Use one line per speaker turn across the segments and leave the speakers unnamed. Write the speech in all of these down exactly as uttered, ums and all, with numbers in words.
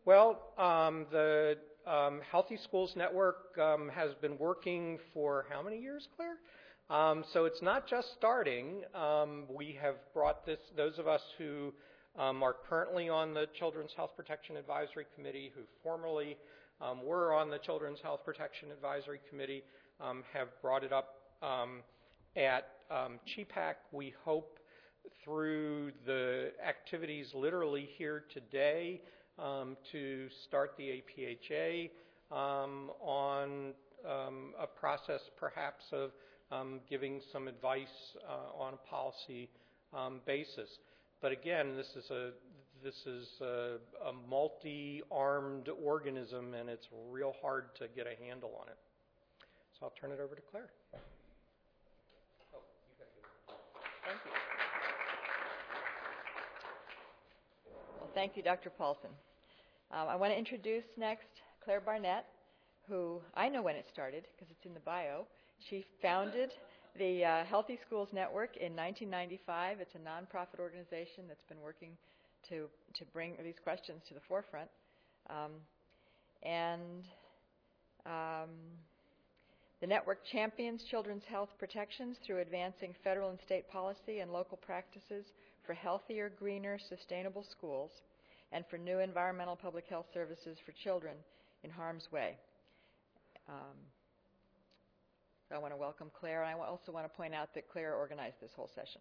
Well, um, the um, Healthy Schools Network um, has been working for how many years, Claire? Um, so it's not just starting. Um, we have brought this, those of us who um, are currently on the Children's Health Protection Advisory Committee, who formerly um, were on the Children's Health Protection Advisory Committee, um, have brought it up um, at um, C PAC. We hope through the activities literally here today um, to start the A P H A um, on um, a process perhaps of um, giving some advice uh, on a policy um, basis. But again, this is a this is a, a multi-armed organism, and it's real hard to get a handle on it. So I'll turn it over to Claire. Oh, you got to
Thank you. Well, thank you, Doctor Paulson. Um, I want to introduce next Claire Barnett, who I know when it started because it's in the bio. She founded the uh, Healthy Schools Network in nineteen ninety-five. It's a nonprofit organization that's been working to to bring these questions to the forefront. Um, and um, the network champions children's health protections through advancing federal and state policy and local practices for healthier, greener, sustainable schools and for new environmental public health services for children in harm's way. Um, I want to welcome Claire, and I also want to point out that Claire organized this whole session.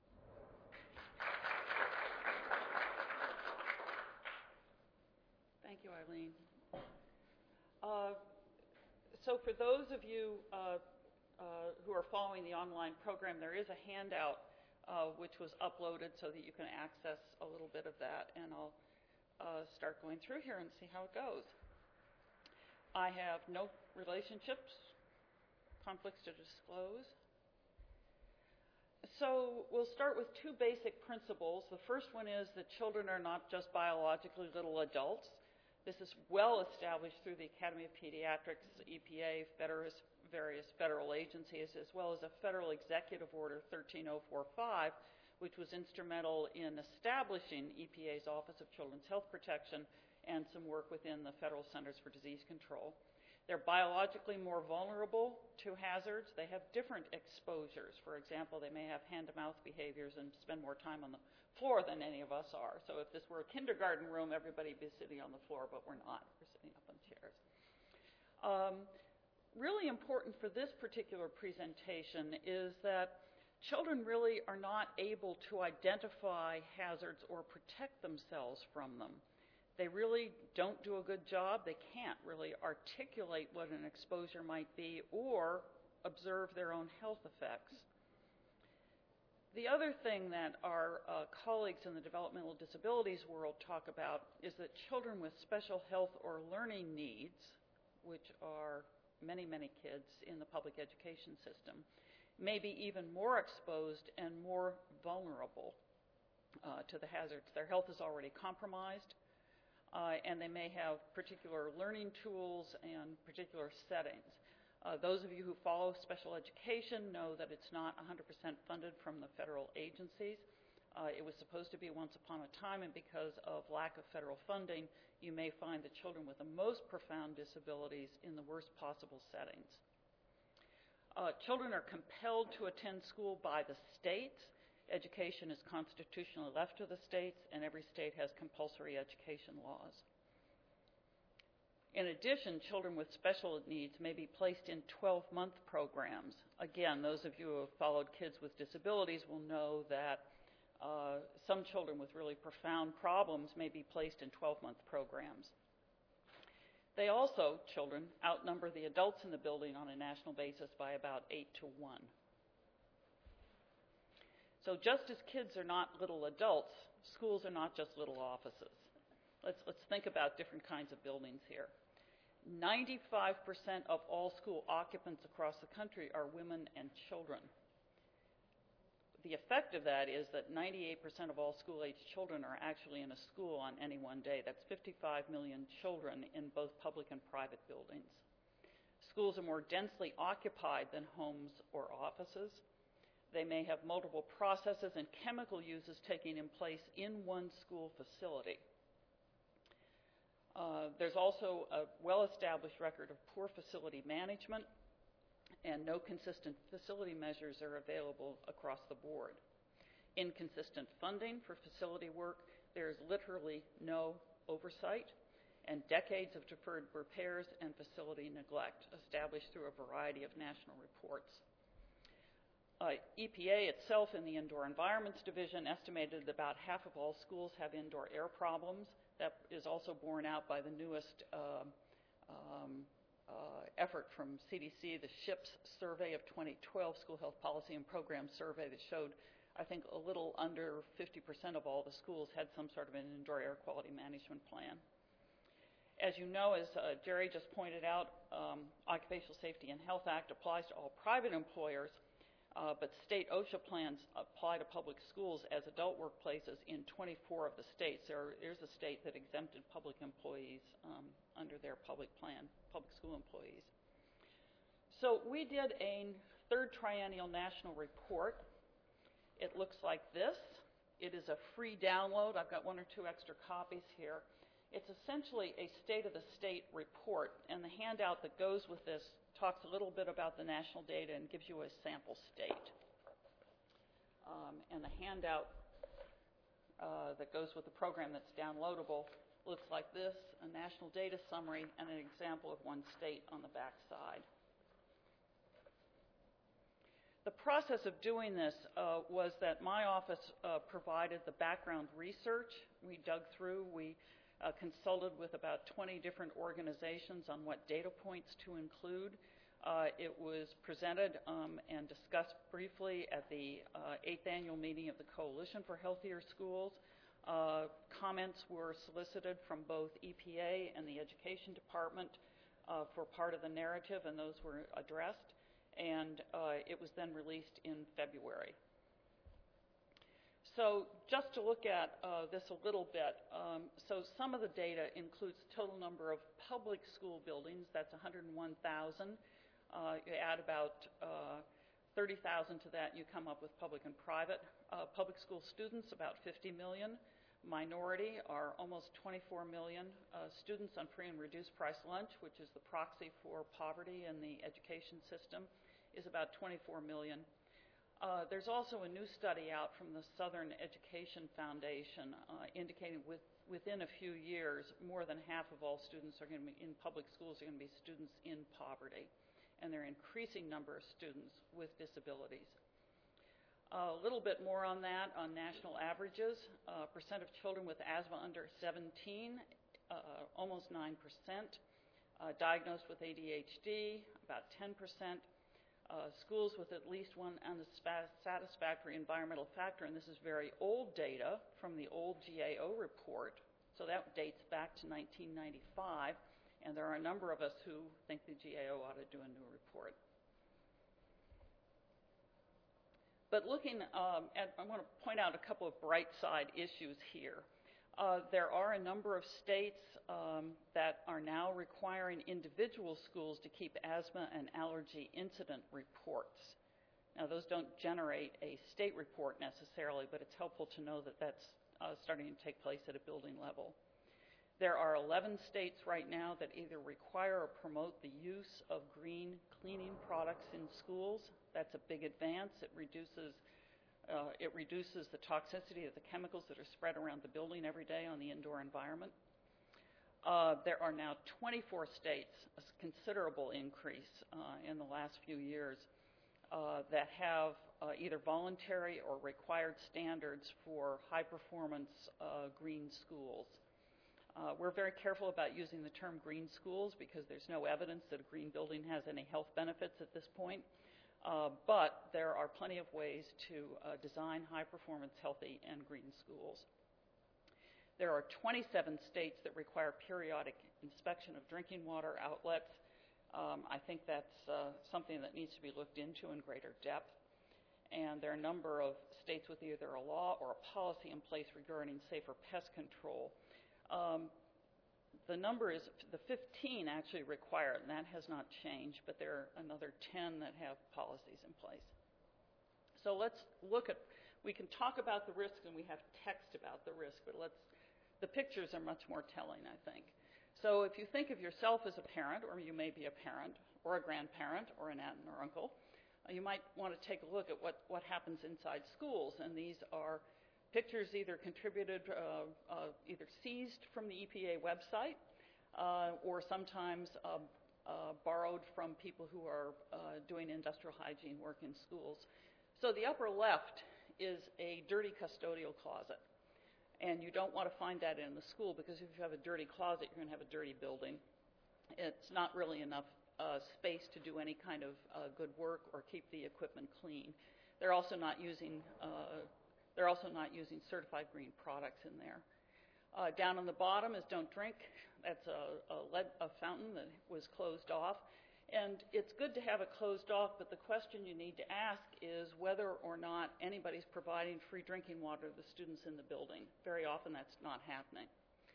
Thank you, Eileen. Uh, so for those of you uh, uh, who are following the online program, there is a handout uh, which was uploaded so that you can access a little bit of that, and I'll uh, start going through here and see how it goes. I have no relationships, conflicts to disclose. So we'll start with two basic principles. The first one is that children are not just biologically little adults. This is well established through the Academy of Pediatrics, E P A, various federal agencies, as well as a federal executive order thirteen oh forty-five, which was instrumental in establishing E P A's Office of Children's Health Protection and some work within the Federal Centers for Disease Control. They're biologically more vulnerable to hazards. They have different exposures. For example, they may have hand-to-mouth behaviors and spend more time on the floor than any of us are. So if this were a kindergarten room, everybody would be sitting on the floor, but we're not. We're sitting up on chairs. Um, really important for this particular presentation is that children really are not able to identify hazards or protect themselves from them. They really don't do a good job. They can't really articulate what an exposure might be or observe their own health effects. The other thing that our uh, colleagues in the developmental disabilities world talk about is that children with special health or learning needs, which are many, many kids in the public education system, may be even more exposed and more vulnerable uh, to the hazards. Their health is already compromised. Uh, and they may have particular learning tools and particular settings. Uh, those of you who follow special education know that it's not one hundred percent funded from the federal agencies. Uh, it was supposed to be once upon a time, and because of lack of federal funding, you may find the children with the most profound disabilities in the worst possible settings. Uh, children are compelled to attend school by the states. Education is constitutionally left to the states, and every state has compulsory education laws. In addition, children with special needs may be placed in twelve-month programs. Again, those of you who have followed kids with disabilities will know that uh, some children with really profound problems may be placed in twelve-month programs. They also, children, outnumber the adults in the building on a national basis by about eight to one. So just as kids are not little adults, schools are not just little offices. Let's, let's think about different kinds of buildings here. ninety-five percent of all school occupants across the country are women and children. The effect of that is that ninety-eight percent of all school-aged children are actually in a school on any one day. That's fifty-five million children in both public and private buildings. Schools are more densely occupied than homes or offices. They may have multiple processes and chemical uses taking in place in one school facility. Uh, there's also a well-established record of poor facility management, and no consistent facility measures are available across the board. Inconsistent funding for facility work. There's literally no oversight, and decades of deferred repairs and facility neglect established through a variety of national reports. Uh, E P A itself in the Indoor Environments Division estimated that about half of all schools have indoor air problems. That is also borne out by the newest uh, um, uh, effort from C D C, the SHIPS survey of twenty twelve, School Health Policy and Program Survey, that showed, I think, a little under fifty percent of all the schools had some sort of an indoor air quality management plan. As you know, as uh, Jerry just pointed out, um, Occupational Safety and Health Act applies to all private employers, uh, but state OSHA plans apply to public schools as adult workplaces in twenty-four of the states. There, there's a state that exempted public employees um, under their public plan, public school employees. So we did a third triennial national report. It looks like this. It is a free download. I've got one or two extra copies here. It's essentially a state-of-the-state report, and the handout that goes with this talks a little bit about the national data and gives you a sample state. Um, and the handout uh, that goes with the program that's downloadable looks like this: a national data summary and an example of one state on the back side. The process of doing this uh, was that my office uh, provided the background research. We dug through, we uh, consulted with about twenty different organizations on what data points to include. Uh, it was presented um, and discussed briefly at the uh, eighth annual meeting of the Coalition for Healthier Schools. Uh, comments were solicited from both E P A and the Education Department uh, for part of the narrative, and those were addressed. And uh, it was then released in February. So just to look at uh, this a little bit, um, so some of the data includes total number of public school buildings. That's one hundred one thousand. Uh, you add about uh, thirty thousand to that, you come up with public and private. Uh, public school students, about fifty million. Minority are almost twenty-four million. Uh, students on free and reduced price lunch, which is the proxy for poverty in the education system, is about twenty-four million. Uh, there's also a new study out from the Southern Education Foundation uh, indicating with, within a few years, more than half of all students are going to be in public schools are going to be students in poverty, and there are an increasing number of students with disabilities. Uh, a little bit more on that, on national averages. Uh, percent of children with asthma under seventeen, uh, almost nine percent. Uh, diagnosed with A D H D, about ten percent. Uh, schools with at least one unsatisfactory environmental factor, and this is very old data from the old G A O report, so that dates back to nineteen ninety-five, and there are a number of us who think the G A O ought to do a new report. But looking um, at, I want to point out a couple of bright side issues here. Uh, there are a number of states um, that are now requiring individual schools to keep asthma and allergy incident reports. Now, those don't generate a state report necessarily, but it's helpful to know that that's uh, starting to take place at a building level. There are eleven states right now that either require or promote the use of green cleaning products in schools. That's a big advance. It reduces Uh, it reduces the toxicity of the chemicals that are spread around the building every day on the indoor environment. Uh, there are now twenty-four states, a considerable increase uh, in the last few years, uh, that have uh, either voluntary or required standards for high-performance uh, green schools. Uh, we're very careful about using the term green schools because there's no evidence that a green building has any health benefits at this point. Uh, but there are plenty of ways to uh, design high-performance, healthy, and green schools. There are twenty-seven states that require periodic inspection of drinking water outlets. Um, I think that's uh, something that needs to be looked into in greater depth. And there are a number of states with either a law or a policy in place regarding safer pest control. Um, The number is, the fifteen actually require it, and that has not changed, but there are another ten that have policies in place. So let's look at, we can talk about the risk and we have text about the risk, but let's, the pictures are much more telling, I think. So if you think of yourself as a parent, or you may be a parent, or a grandparent, or an aunt or uncle, uh, you might want to take a look at what, what happens inside schools. And these are pictures either contributed, uh, uh, either seized from the E P A website, uh, or sometimes uh, uh, borrowed from people who are uh, doing industrial hygiene work in schools. So the upper left is a dirty custodial closet. And you don't want to find that in the school, because if you have a dirty closet, you're going to have a dirty building. It's not really enough uh, space to do any kind of uh, good work or keep the equipment clean. They're also not using uh, they're also not using certified green products in there. Uh, down on the bottom is Don't Drink. That's a, a, lead, a fountain that was closed off. And it's good to have it closed off, but the question you need to ask is whether or not anybody's providing free drinking water to the students in the building. Very often that's not happening.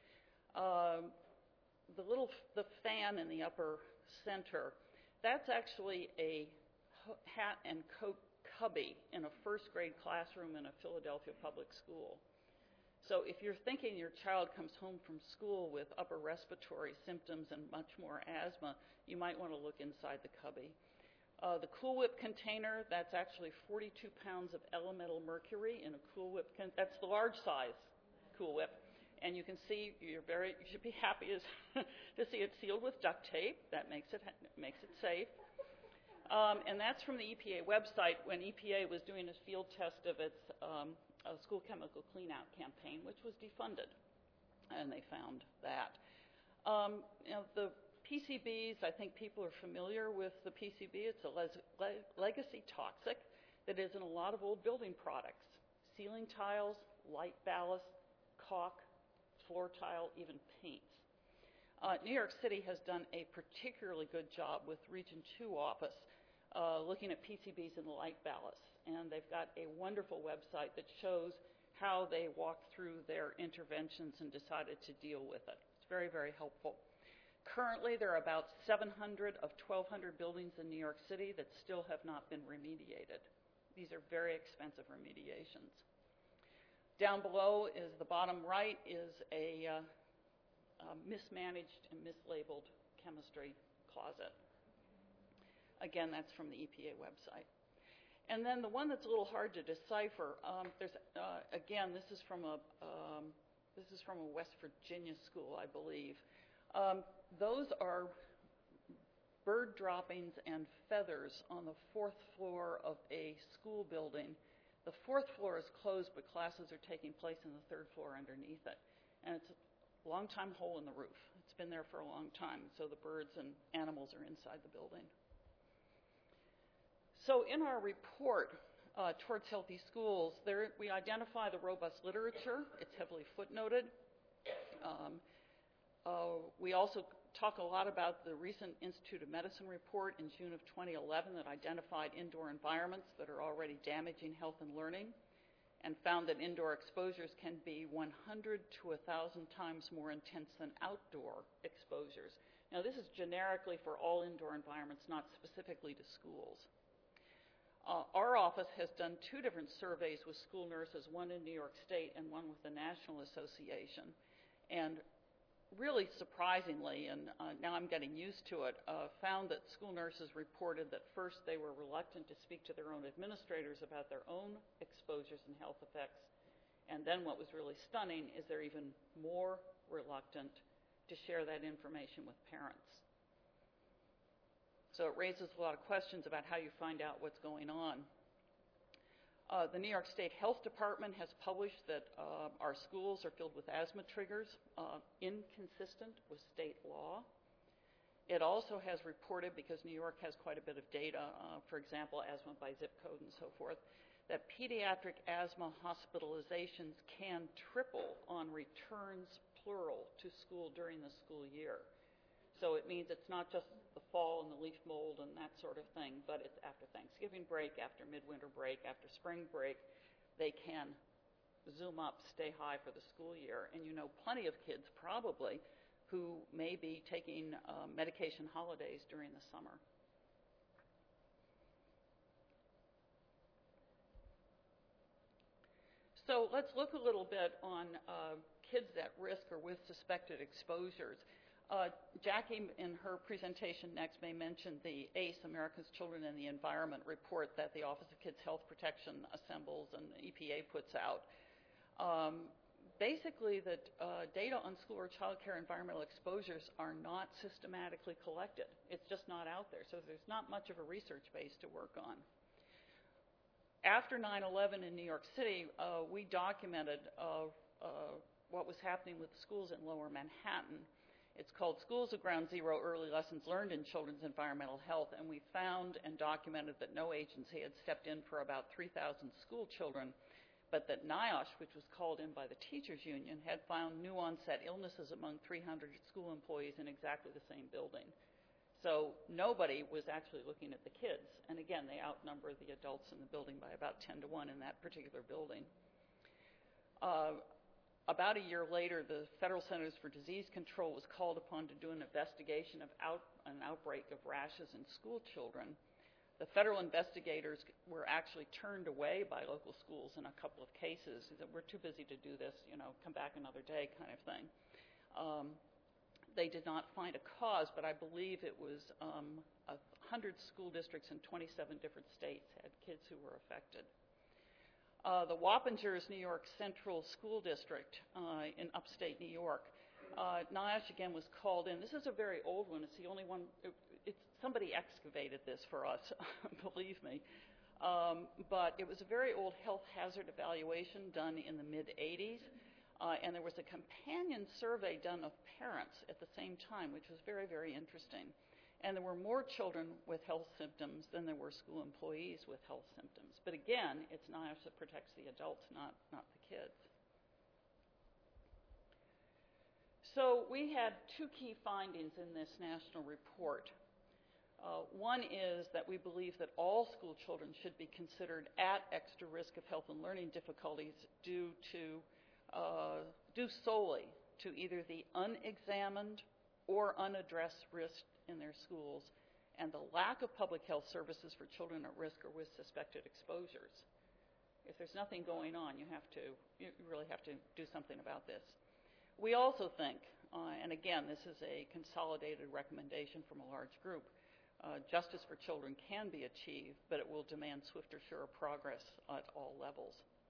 Uh, the little the fan in the upper center, that's actually a hat and coat cubby in a first grade classroom in a Philadelphia public school. So if you're thinking your child comes home from school with upper respiratory symptoms and much more asthma, you might want to look inside the cubby. Uh, the Cool Whip container, that's actually forty-two pounds of elemental mercury in a Cool Whip. Con- that's the large size Cool Whip. And you can see, you're very, you should be happy as to see it sealed with duct tape. That makes it, makes it safe. Um, and that's from the E P A website when E P A was doing a field test of its um, a school chemical clean-out campaign, which was defunded, and they found that. Um, you know, the P C Bs, I think people are familiar with the P C B. It's a le- le- legacy toxic that is in a lot of old building products, ceiling tiles, light ballast, caulk, floor tile, even paints. Uh, New York City has done a particularly good job with Region two office uh, looking at P C Bs and light ballast. And they've got a wonderful website that shows how they walked through their interventions and decided to deal with it. It's very, very helpful. Currently, there are about seven hundred of twelve hundred buildings in New York City that still have not been remediated. These are very expensive remediations. Down below is the bottom right is a, uh, a mismanaged and mislabeled chemistry closet. Again, that's from the E P A website. And then the one that's a little hard to decipher, um, there's, uh, again, this is from a um, this is from a West Virginia school, I believe. Um, those are bird droppings and feathers on the fourth floor of a school building. The fourth floor is closed, but classes are taking place in the third floor underneath it. And it's a long time hole in the roof. It's been there for a long time, so the birds and animals are inside the building. So in our report uh, towards healthy schools, there, we identify the robust literature. It's heavily footnoted. Um, uh, we also talk a lot about the recent Institute of Medicine report in June of twenty eleven that identified indoor environments that are already damaging health and learning, and found that indoor exposures can be one hundred to one thousand times more intense than outdoor exposures. Now, this is generically for all indoor environments, not specifically to schools. Uh, our office has done two different surveys with school nurses, one in New York State and one with the National Association. And really surprisingly, and uh, now I'm getting used to it, uh, found that school nurses reported that first they were reluctant to speak to their own administrators about their own exposures and health effects. And then what was really stunning is they're even more reluctant to share that information with parents. So it raises a lot of questions about how you find out what's going on. Uh, the New York State Health Department has published that uh, our schools are filled with asthma triggers, uh, inconsistent with state law. It also has reported, because New York has quite a bit of data, uh, for example, asthma by zip code and so forth, that pediatric asthma hospitalizations can triple on returns, plural, to school during the school year. So it means it's not just the fall and the leaf mold and that sort of thing, but it's after Thanksgiving break, after midwinter break, after spring break. They can zoom up, stay high for the school year. And you know plenty of kids probably who may be taking uh, medication holidays during the summer. So let's look a little bit on uh, kids at risk or with suspected exposures. Uh, Jackie, in her presentation next, may mention the A C E, America's Children and the Environment report that the Office of Kids Health Protection assembles and the E P A puts out. Um, basically, that uh, data on school or child care environmental exposures are not systematically collected. It's just not out there, so there's not much of a research base to work on. After nine eleven in New York City, uh, we documented uh, uh, what was happening with the schools in Lower Manhattan. It's called Schools of Ground Zero, Early Lessons Learned in Children's Environmental Health, and we found and documented that no agency had stepped in for about three thousand school children, but that NIOSH, which was called in by the teachers union, had found new onset illnesses among three hundred school employees in exactly the same building. So nobody was actually looking at the kids, and again, they outnumber the adults in the building by about ten to one in that particular building. Uh, About a year later, the Federal Centers for Disease Control was called upon to do an investigation of out, an outbreak of rashes in school children. The federal investigators were actually turned away by local schools in a couple of cases. They said, we're too busy to do this, you know, come back another day kind of thing. Um, they did not find a cause, but I believe it was um, one hundred school districts in twenty-seven different states had kids who were affected. Uh, the Wappingers New York Central School District uh, in upstate New York. Uh, NIOSH again was called in. This is a very old one. It's the only one. It, it's, somebody excavated this for us, believe me. Um, but it was a very old health hazard evaluation done in the mid eighties. Uh, and there was a companion survey done of parents at the same time, which was very, very interesting. And there were more children with health symptoms than there were school employees with health symptoms. But again, it's NIOSH that protects the adults, not, not the kids. So we had two key findings in this national report. Uh, one is that we believe that all school children should be considered at extra risk of health and learning difficulties due to, uh, due solely to either the unexamined or unaddressed risk in their schools, and the lack of public health services for children at risk or with suspected exposures. If there's nothing going on, you have to, you really have to do something about this. We also think, uh, and again, this is a consolidated recommendation from a large group, uh, justice for children can be achieved, but it will demand swifter, surer progress at all levels.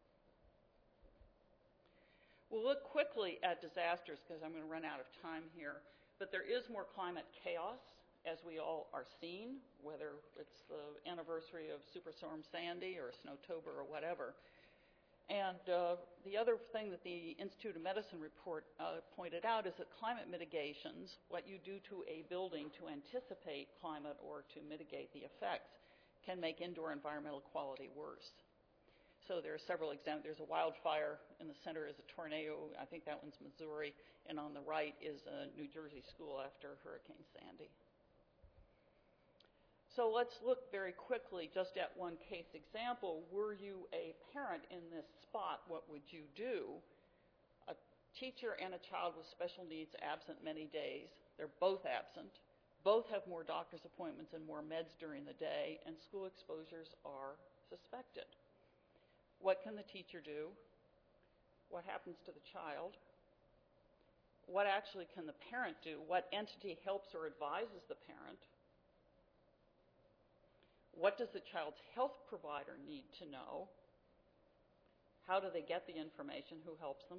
We'll look quickly at disasters because I'm going to run out of time here. But there is more climate chaos, as we all are seeing, whether it's the anniversary of Superstorm Sandy or Snowtober or whatever. And uh, the other thing that the Institute of Medicine report uh, pointed out is that climate mitigations, what you do to a building to anticipate climate or to mitigate the effects, can make indoor environmental quality worse. So there are several examples. There's a wildfire, in the center is a tornado. I think that one's Missouri. And on the right is a New Jersey school after Hurricane Sandy. So let's look very quickly just at one case example. Were you a parent in this spot, what would you do? A teacher and a child with special needs absent many days. They're both absent. Both have more doctor's appointments and more meds during the day, and school exposures are suspected. What can the teacher do? What happens to the child? What actually can the parent do? What entity helps or advises the parent? What does the child's health provider need to know? How do they get the information? Who helps them?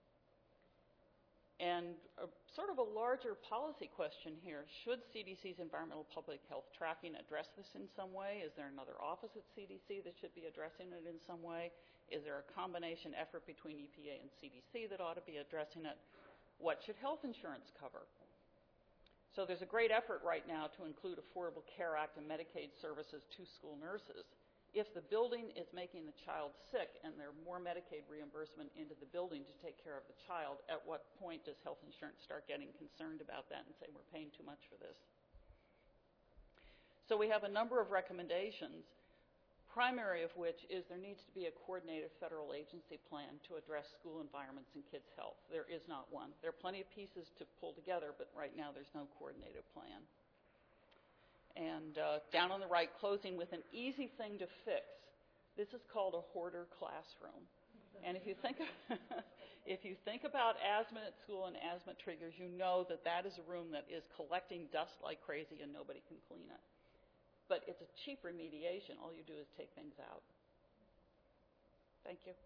And a, sort of a larger policy question here. Should C D C's environmental public health tracking address this in some way? Is there another office at C D C that should be addressing it in some way? Is there a combination effort between E P A and C D C that ought to be addressing it? What should health insurance cover? So there's a great effort right now to include Affordable Care Act and Medicaid services to school nurses. If the building is making the child sick and there's more Medicaid reimbursement into the building to take care of the child, at what point does health insurance start getting concerned about that and say we're paying too much for this? So we have a number of recommendations, primary of which is there needs to be a coordinated federal agency plan to address school environments and kids' health. There is not one. There are plenty of pieces to pull together, but right now there's no coordinated plan. And uh, down on the right, closing with an easy thing to fix. This is called a hoarder classroom. And if you think of, If you think about asthma at school and asthma triggers, you know that that is a room that is collecting dust like crazy and nobody can clean it. But it's a cheap remediation. All you do is take things out. Thank you.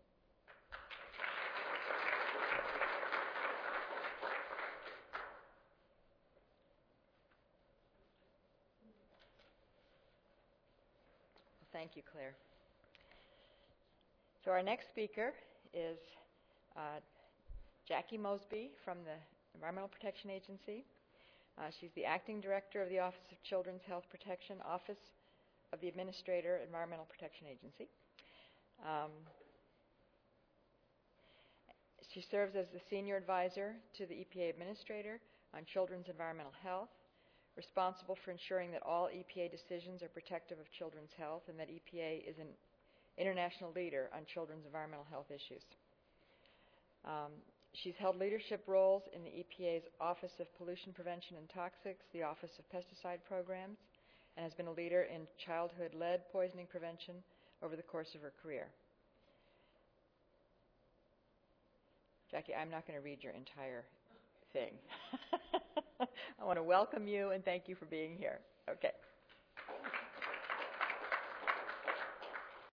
Thank you, Claire. So our next speaker is uh, Jackie Mosby from the Environmental Protection Agency. Uh, she's the Acting Director of the Office of Children's Health Protection, Office of the Administrator, Environmental Protection Agency. Um, she serves as the Senior Advisor to the E P A Administrator on children's environmental health, responsible for ensuring that all E P A decisions are protective of children's health and that E P A is an international leader on children's environmental health issues. Um, she's held leadership roles in the E P A's Office of Pollution Prevention and Toxics, the Office of Pesticide Programs, and has been a leader in childhood lead poisoning prevention over the course of her career. Jackie, I'm not going to read your entire thing. I want to welcome you and thank you for being here. Okay.